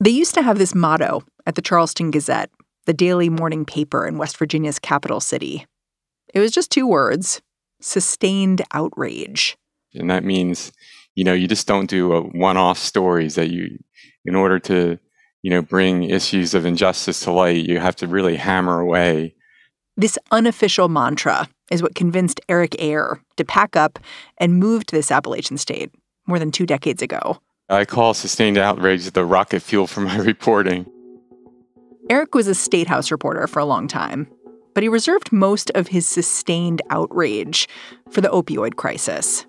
They used to have this motto at the Charleston Gazette, the daily morning paper in West Virginia's capital city. It was just 2 words: sustained outrage. And that means, you just don't do one-off stories that in order to, bring issues of injustice to light, you have to really hammer away. This unofficial mantra is what convinced Eric Ayer to pack up and move to this Appalachian state more than 2 decades ago. I call sustained outrage the rocket fuel for my reporting. Eric was a State House reporter for a long time, but he reserved most of his sustained outrage for the opioid crisis.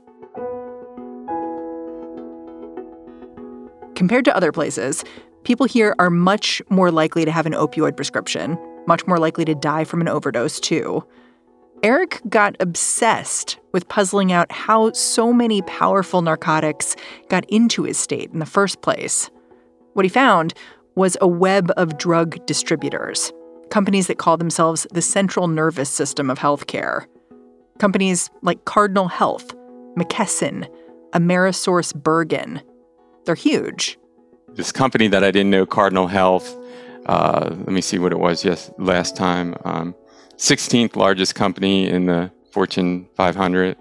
Compared to other places, people here are much more likely to have an opioid prescription, much more likely to die from an overdose, too. Eric got obsessed with puzzling out how so many powerful narcotics got into his state in the first place. What he found was a web of drug distributors, companies that call themselves the central nervous system of healthcare. Companies like Cardinal Health, McKesson, AmerisourceBergen. They're huge. This company that I didn't know, Cardinal Health, let me see what it was last time. 16th largest company in the Fortune 500.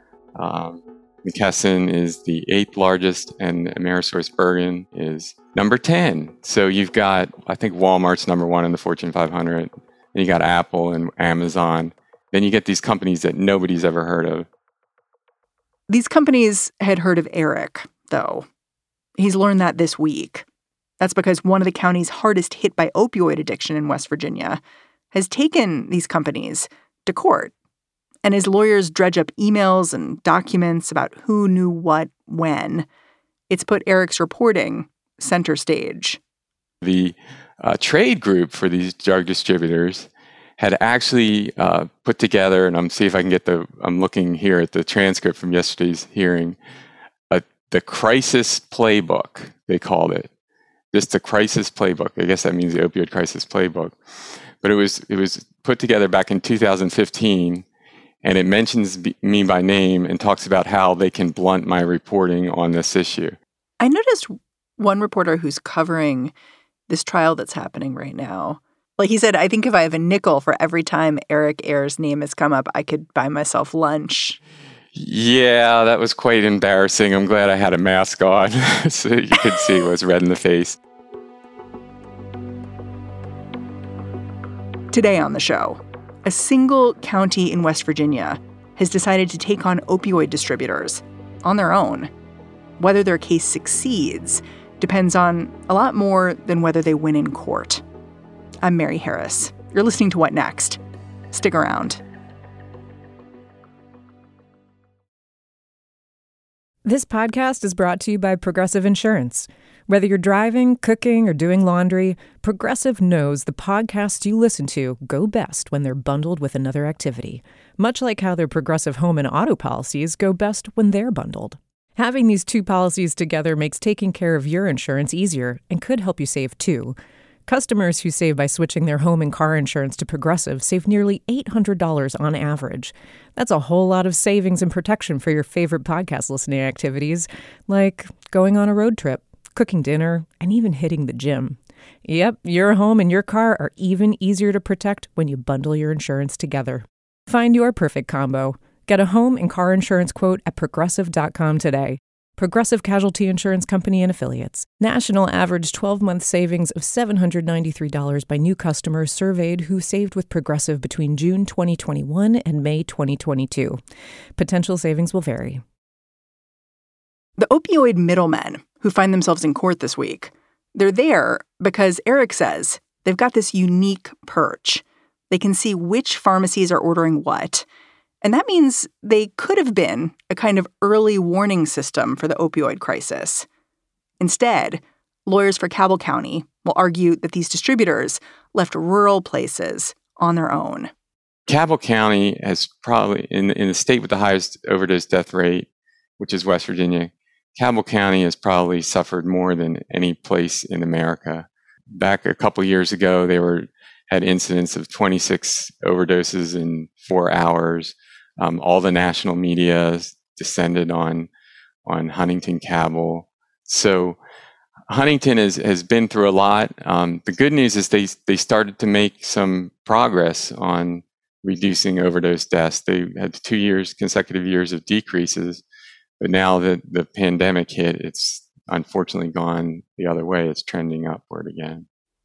McKesson is the 8th largest, and AmerisourceBergen is number 10. So you've got, I think Walmart's number 1 in the Fortune 500. Then you got Apple and Amazon. Then you get these companies that nobody's ever heard of. These companies had heard of Eric, though. He's learned that this week. That's because one of the counties hardest hit by opioid addiction in West Virginia has taken these companies to court. And his lawyers dredge up emails and documents about who knew what when. It's put Eric's reporting center stage. The trade group for these drug distributors had actually put together, and I'm looking here at the transcript from yesterday's hearing, the crisis playbook, they called it. Just the crisis playbook. I guess that means the opioid crisis playbook. But it was put together back in 2015, and it mentions me by name and talks about how they can blunt my reporting on this issue. I noticed one reporter who's covering this trial that's happening right now. Like he said, I think if I have a nickel for every time Eric Ayer's name has come up, I could buy myself lunch. Yeah, that was quite embarrassing. I'm glad I had a mask on so you could see it was red in the face. Today on the show, a single county in West Virginia has decided to take on opioid distributors on their own. Whether their case succeeds depends on a lot more than whether they win in court. I'm Mary Harris. You're listening to What Next? Stick around. This podcast is brought to you by Progressive Insurance. Whether you're driving, cooking, or doing laundry, Progressive knows the podcasts you listen to go best when they're bundled with another activity, much like how their Progressive home and auto policies go best when they're bundled. Having these 2 policies together makes taking care of your insurance easier and could help you save too. Customers who save by switching their home and car insurance to Progressive save nearly $800 on average. That's a whole lot of savings and protection for your favorite podcast listening activities, like going on a road trip, cooking dinner, and even hitting the gym. Yep, your home and your car are even easier to protect when you bundle your insurance together. Find your perfect combo. Get a home and car insurance quote at Progressive.com today. Progressive Casualty Insurance Company and Affiliates. National average 12-month savings of $793 by new customers surveyed who saved with Progressive between June 2021 and May 2022. Potential savings will vary. The opioid middlemen who find themselves in court this week, they're there because Eric says they've got this unique perch. They can see which pharmacies are ordering what. And that means they could have been a kind of early warning system for the opioid crisis. Instead, lawyers for Cabell County will argue that these distributors left rural places on their own. Cabell County has probably, in the state with the highest overdose death rate, which is West Virginia, Cabell County has probably suffered more than any place in America. Back a couple years ago, they had incidents of 26 overdoses in 4 hours. All the national media descended on Huntington Cabell. So Huntington has been through a lot. The good news is they started to make some progress on reducing overdose deaths. They had 2 consecutive years of decreases, but now that the pandemic hit, it's unfortunately gone the other way. It's trending upward again.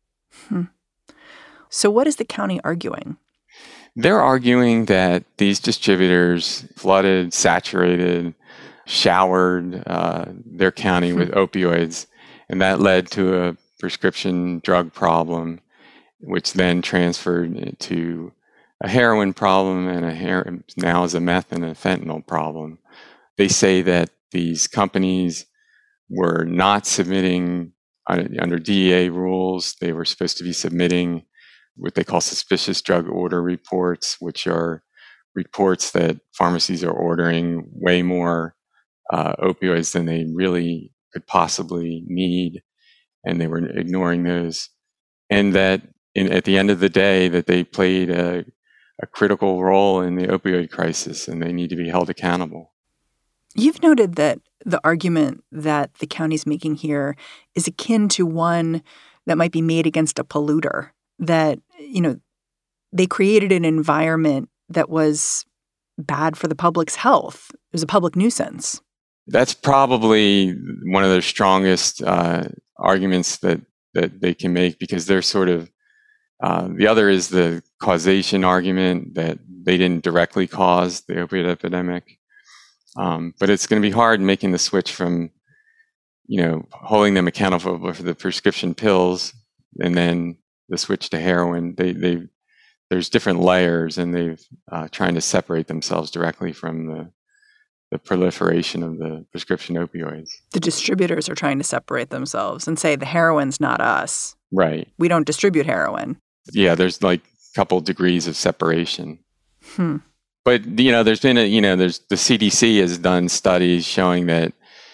So what is the county arguing? They're arguing that these distributors flooded, saturated, showered their county with opioids, and that led to a prescription drug problem, which then transferred to a heroin problem and now is a meth and a fentanyl problem. They say that these companies were not submitting under DEA rules. They were supposed to be submitting what they call suspicious drug order reports, which are reports that pharmacies are ordering way more opioids than they really could possibly need, and they were ignoring those. And that at the end of the day, that they played a critical role in the opioid crisis, and they need to be held accountable. You've noted that the argument that the county's making here is akin to one that might be made against a polluter, that, they created an environment that was bad for the public's health. It was a public nuisance. That's probably one of their strongest arguments that they can make, because they're sort of, the other is the causation argument that they didn't directly cause the opioid epidemic. But it's going to be hard making the switch from, holding them accountable for the prescription pills and then the switch to heroin. There's different layers, and they've trying to separate themselves directly from the proliferation of the prescription opioids. The distributors are trying to separate themselves and say the heroin's not us. Right. We don't distribute heroin. Yeah, there's like a couple degrees of separation. But, there's been the CDC has done studies showing that,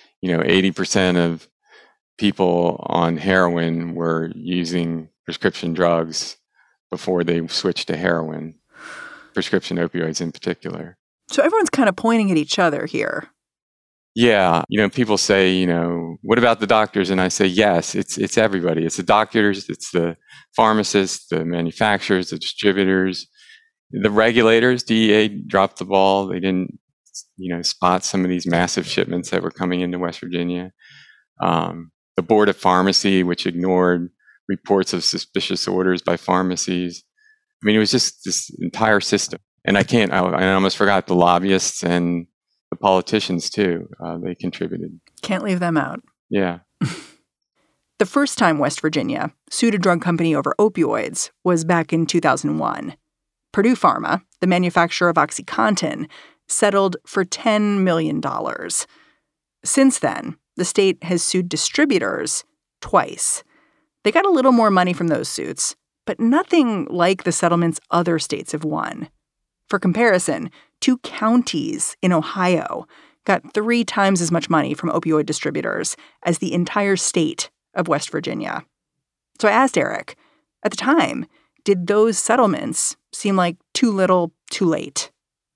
80% of people on heroin were using prescription drugs before they switched to heroin, prescription opioids in particular. So everyone's kind of pointing at each other here. Yeah. People say, what about the doctors? And I say, yes, it's everybody. It's the doctors, it's the pharmacists, the manufacturers, the distributors, the regulators. DEA dropped the ball. They didn't, spot some of these massive shipments that were coming into West Virginia. The Board of Pharmacy, which ignored reports of suspicious orders by pharmacies. I mean, it was just this entire system. And I almost forgot the lobbyists and the politicians too. They contributed. Can't leave them out. Yeah. The first time West Virginia sued a drug company over opioids was back in 2001. Purdue Pharma, the manufacturer of OxyContin, settled for $10 million. Since then, the state has sued distributors twice. They got a little more money from those suits, but nothing like the settlements other states have won. For comparison, 2 counties in Ohio got 3 times as much money from opioid distributors as the entire state of West Virginia. So I asked Eric, at the time, did those settlements seem like too little, too late?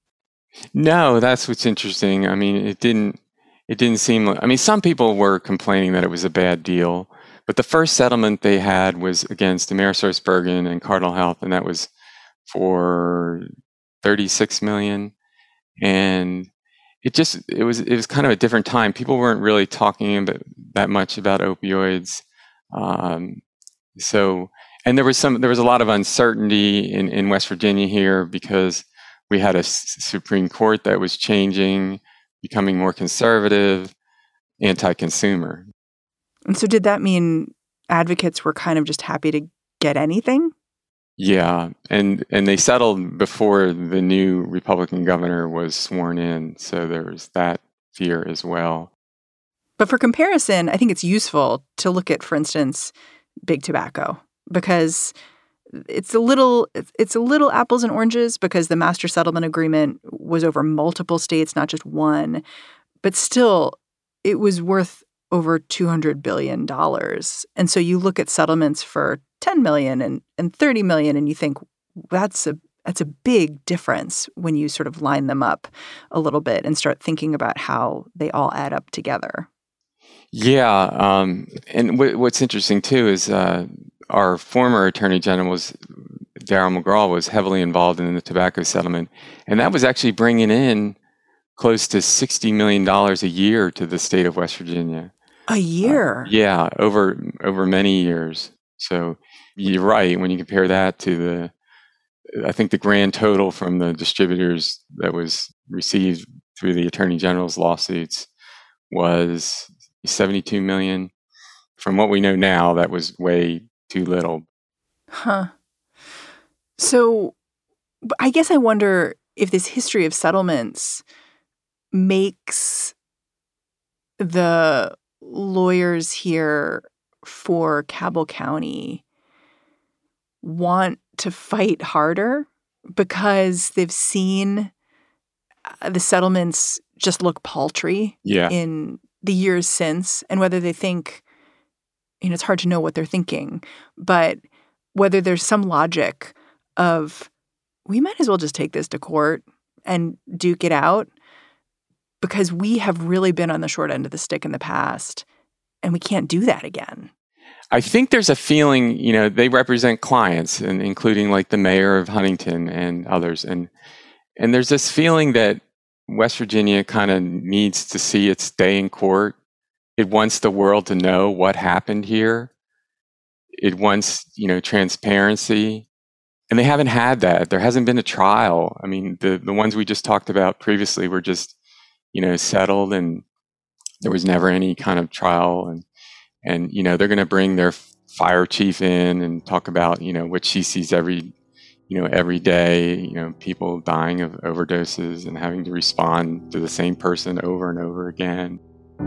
No, that's what's interesting. I mean, it didn't seem like, some people were complaining that it was a bad deal, but the first settlement they had was against AmerisourceBergen and Cardinal Health, and that was for $36 million. And it was kind of a different time. People weren't really talking that much about opioids. And there was a lot of uncertainty in West Virginia here, because we had a Supreme Court that was changing, becoming more conservative, anti-consumer. And so did that mean advocates were kind of just happy to get anything? Yeah, and they settled before the new Republican governor was sworn in, so there was that fear as well. But for comparison, I think it's useful to look at, for instance, big tobacco, because it's a little apples and oranges, because the master settlement agreement was over multiple states, not just one, but still it was worth over $200 billion. And so you look at settlements for $10 million and $30 million, and you think that's a big difference when you sort of line them up a little bit and start thinking about how they all add up together. Yeah, and what's interesting too is our former Attorney General Darryl McGraw was heavily involved in the tobacco settlement, and that was actually bringing in close to $60 million a year to the state of West Virginia. A year? Yeah, over many years. So you're right when you compare that to I think the grand total from the distributors that was received through the Attorney General's lawsuits was $72 million. From what we know now, that was way too little. Huh. So I guess I wonder if this history of settlements makes the lawyers here for Cabell County want to fight harder because they've seen the settlements just look paltry in the years since, and whether they think, it's hard to know what they're thinking, but whether there's some logic of, we might as well just take this to court and duke it out because we have really been on the short end of the stick in the past and we can't do that again. I think there's a feeling, they represent clients, and including like the mayor of Huntington and others. And there's this feeling that West Virginia kind of needs to see its day in court. It wants the world to know what happened here. It wants, transparency. And they haven't had that. There hasn't been a trial. I mean, the ones we just talked about previously were just, settled, and there was never any kind of trial. And they're going to bring their fire chief in and talk about, what she sees every day, people dying of overdoses and having to respond to the same person over and over again.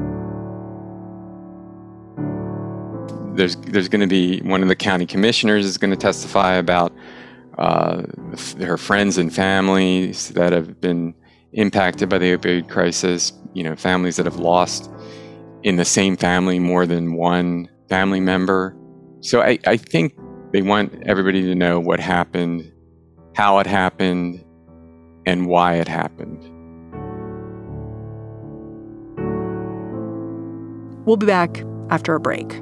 There's going to be one of the county commissioners is going to testify about her friends and families that have been impacted by the opioid crisis, families that have lost in the same family more than one family member. So I think they want everybody to know what happened, how it happened, and why it happened. We'll be back after a break.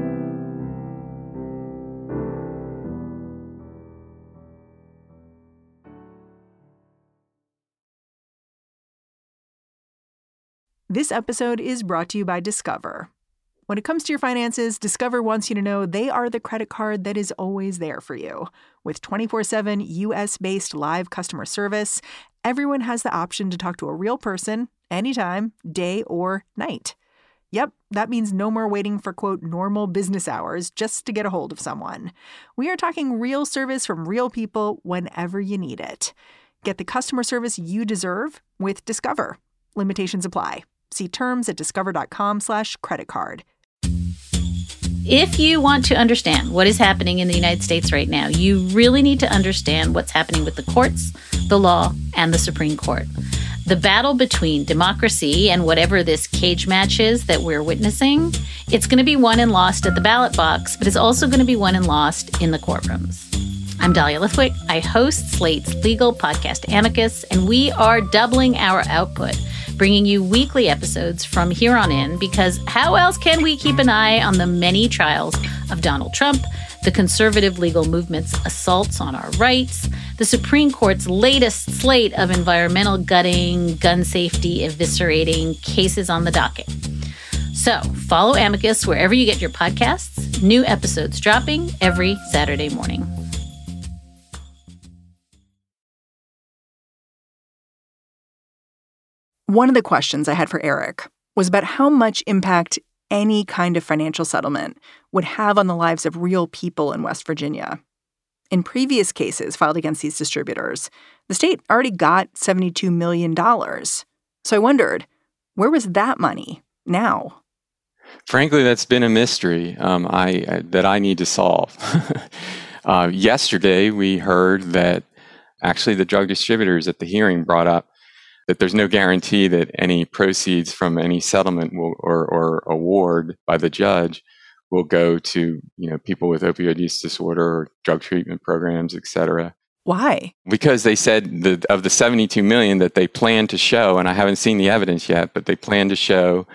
This episode is brought to you by Discover. When it comes to your finances, Discover wants you to know they are the credit card that is always there for you. With 24/7 U.S.-based live customer service, everyone has the option to talk to a real person anytime, day or night. Yep, that means no more waiting for, quote, normal business hours just to get a hold of someone. We are talking real service from real people whenever you need it. Get the customer service you deserve with Discover. Limitations apply. See terms at discover.com/creditcard. If you want to understand what is happening in the United States right now, you really need to understand what's happening with the courts, the law, and the Supreme Court. The battle between democracy and whatever this cage match is that we're witnessing, it's going to be won and lost at the ballot box, but it's also going to be won and lost in the courtrooms. I'm Dahlia Lithwick. I host Slate's legal podcast Amicus, and we are doubling our output, bringing you weekly episodes from here on in, because how else can we keep an eye on the many trials of Donald Trump, the conservative legal movement's assaults on our rights, the Supreme Court's latest slate of environmental gutting, gun safety eviscerating cases on the docket. So follow Amicus wherever you get your podcasts. New episodes dropping every Saturday morning. One of the questions I had for Eric was about how much impact any kind of financial settlement would have on the lives of real people in West Virginia. In previous cases filed against these distributors, the state already got $72 million. So I wondered, where was that money now? Frankly, that's been a mystery that I need to solve. Yesterday, we heard that actually the drug distributors at the hearing brought up that there's no guarantee that any proceeds from any settlement will, or award by the judge will go to people with opioid use disorder or drug treatment programs, et cetera. Why? Because they said of the $72 million that they plan to show, and I haven't seen the evidence yet, but they plan to show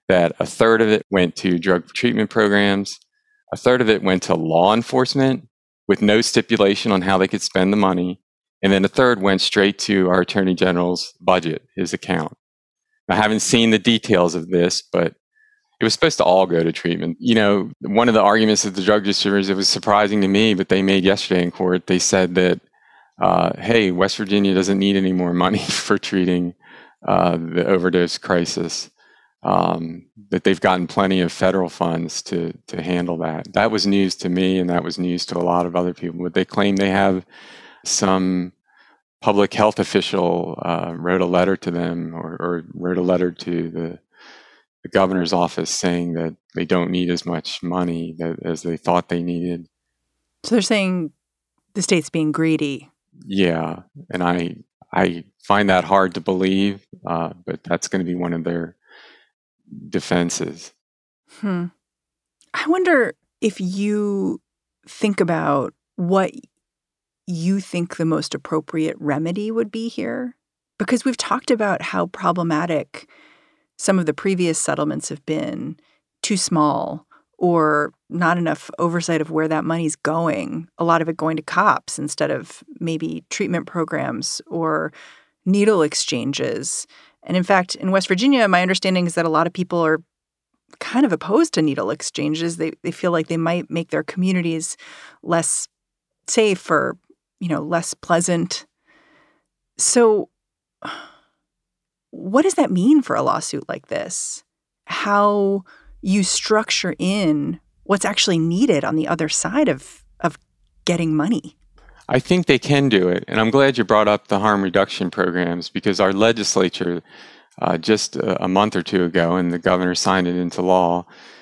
that a third of it went to drug treatment programs, a third of it went to law enforcement with no stipulation on how they could spend the money, and then a third went straight to our Attorney General's budget, his account. I haven't seen the details of this, but it was supposed to all go to treatment. You know, one of the arguments of the drug distributors, it was surprising to me, but they made yesterday in court, they said that, hey, West Virginia doesn't need any more money for treating the overdose crisis, that they've gotten plenty of federal funds to handle that. That was news to me, and that was news to a lot of other people. But they claim they have some public health official wrote a letter to them or wrote a letter to the governor's office saying that they don't need as much money as they thought they needed. So they're saying the state's being greedy. Yeah, and I find that hard to believe, but that's going to be one of their defenses. I wonder if you think about what you think the most appropriate remedy would be here, because we've talked about how problematic some of the previous settlements have been, too small or not enough oversight of where that money's going, a lot of it going to cops instead of maybe treatment programs or needle exchanges. And in fact, in West Virginia, my understanding is that a lot of people are kind of opposed to needle exchanges. They feel like they might make their communities less safe or, less pleasant. So what does that mean for a lawsuit like this? How you structure in what's actually needed on the other side of getting money? I think they can do it. And I'm glad you brought up the harm reduction programs, because our legislature just a month or two ago, and the governor signed it into law,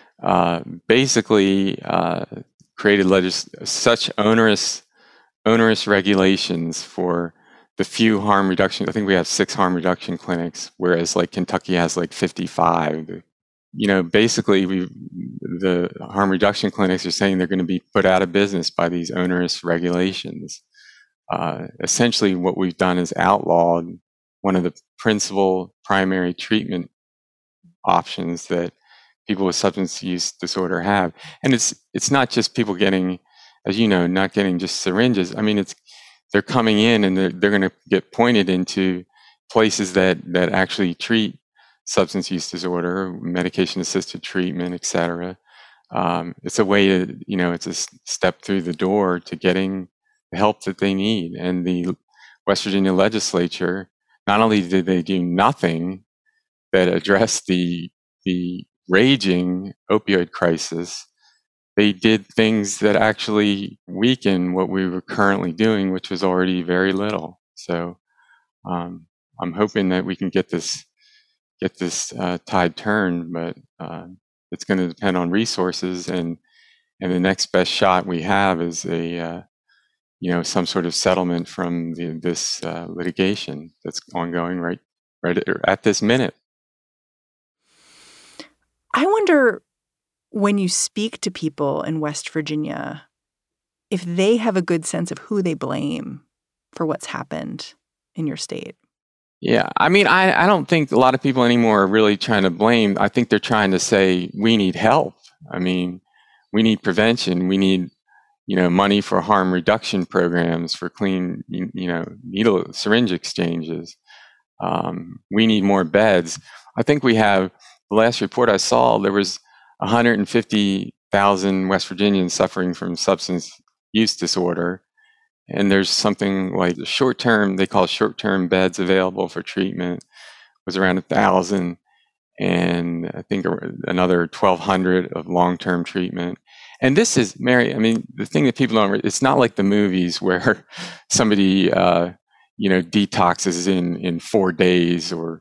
basically created such onerous regulations for the few harm reduction. I think we have 6 harm reduction clinics, whereas like Kentucky has like 55. Basically the harm reduction clinics are saying they're going to be put out of business by these onerous regulations. Essentially what we've done is outlawed one of the principal primary treatment options that people with substance use disorder have. And it's not just people getting, as you know, not getting just syringes. I mean, they're coming in and they're going to get pointed into places that actually treat substance use disorder, medication-assisted treatment, et cetera. It's a way to, it's a step through the door to getting the help that they need. And the West Virginia legislature, not only did they do nothing that addressed the raging opioid crisis, they did things that actually weaken what we were currently doing, which was already very little. So I'm hoping that we can get this tide turned, but it's going to depend on resources, and the next best shot we have is some sort of settlement from this litigation that's ongoing right at this minute. I wonder, when you speak to people in West Virginia, if they have a good sense of who they blame for what's happened in your state. Yeah, I mean, I don't think a lot of people anymore are really trying to blame. I think they're trying to say, we need help. I mean, we need prevention. We need, money for harm reduction programs, for clean, needle syringe exchanges. We need more beds. I think we have, the last report I saw, there was 150,000 West Virginians suffering from substance use disorder. And there's something like they call short-term beds available for treatment was around 1,000. And I think another 1,200 of long-term treatment. And this is, Mary, I mean, the thing that people don't, it's not like the movies where somebody, detoxes in 4 days or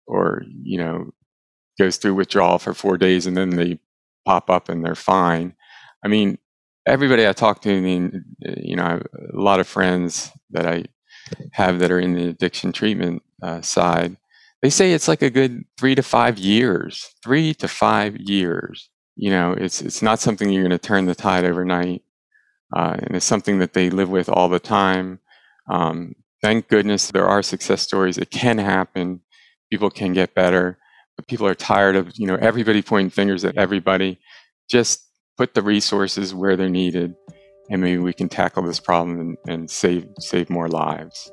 goes through withdrawal for 4 days and then they pop up and they're fine. I mean, everybody I talk to, I have a lot of friends that I have that are in the addiction treatment side. They say it's like a good 3 to 5 years. 3 to 5 years. It's not something you're going to turn the tide overnight, and it's something that they live with all the time. Thank goodness there are success stories. It can happen. People can get better, People are tired of, everybody pointing fingers at everybody. Just put the resources where they're needed, and maybe we can tackle this problem and save more lives.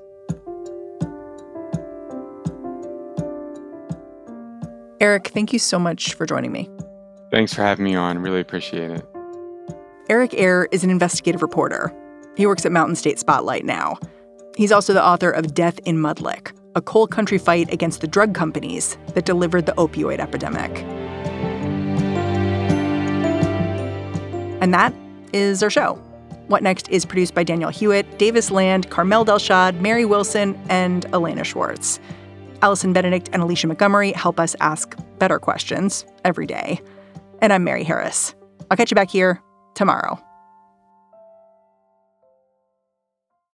Eric, thank you so much for joining me. Thanks for having me on. Really appreciate it. Eric Ayer is an investigative reporter. He works at Mountain State Spotlight now. He's also the author of Death in Mudlick, a coal country fight against the drug companies that delivered the opioid epidemic. And that is our show. What Next is produced by Danielle Hewitt, Davis Land, Carmel Delshad, Mary Wilson, and Elena Schwartz. Allison Benedict and Alicia Montgomery help us ask better questions every day. And I'm Mary Harris. I'll catch you back here tomorrow.